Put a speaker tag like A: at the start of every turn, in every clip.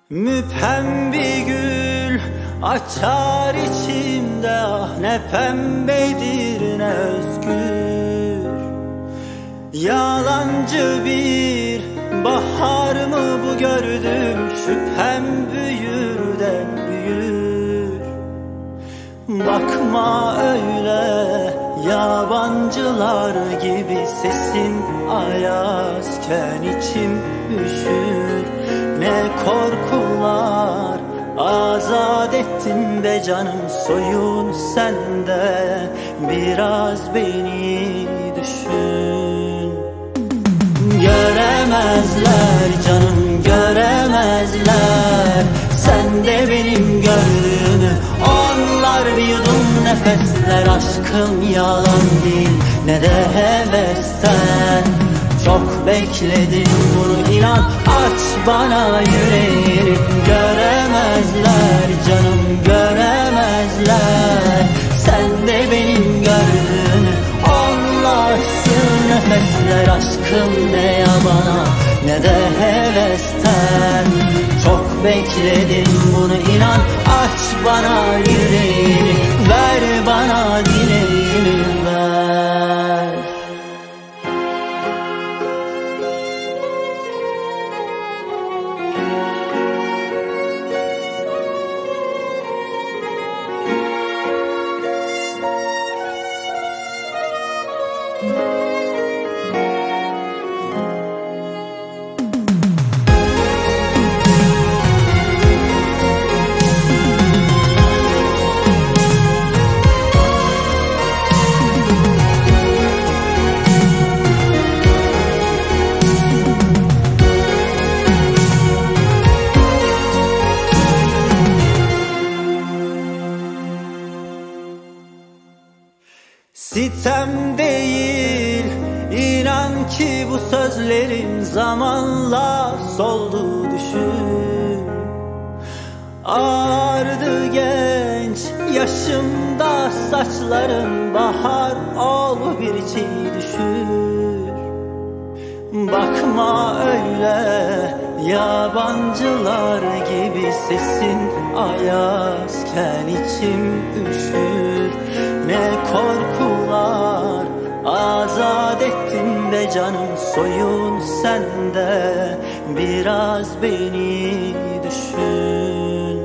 A: Müphem bir gül açar içimde, ah ne pembedir ne özgür. Yalancı bir bahar mı bu gördüm, şüphem büyür de büyür. Bakma öyle yabancılar gibi, sesin ayazken içim üşür. Ne korkular azat ettin be canım, soyun sende, biraz beni düşün. Göremezler canım, göremezler sen de benim gördüğümü. Onlar bir yudum nefesler, aşkım yalan değil ne de hevesten. Çok bekledim bunu, inan, aç bana yüreğini. Göremezler canım, göremezler sen de benim gördüğümü. Onlarsın nefesler, aşkım ne yabana ne de hevesten. Çok bekledim bunu, inan, aç bana yüreğini. Ver bana dileğini, ver. Sitem değil, inan ki bu sözlerim zamanla soldu düşün. Ağardı genç yaşımda saçlarım, bahar ol bir çiğ düşür. Bakma öyle yabancılar gibi, sesin ayazken içim üşür. Ne korkular azat ettin de canım, soyun sende, biraz beni düşün.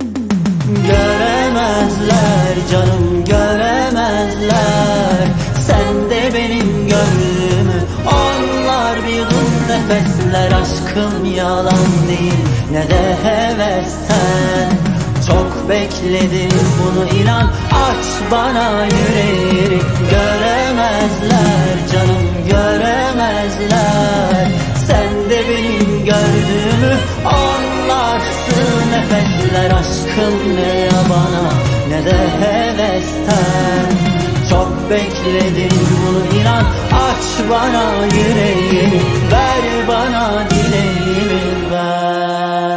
A: Göremezler canım, göremezler sen de benim gördüğümü. Onlar bir yudum nefesler, aşkım yalan değil ne de hevesten. Çok bekledim bunu, inan, aç bana yüreğini. Göremezler canım, göremezler sen de benim gördüğümü. Onlarsın nefesler, aşkım ne yabana ne de hevesten. Çok bekledim bunu, inan, aç bana yüreğini. Ver bana dileğimi, ver.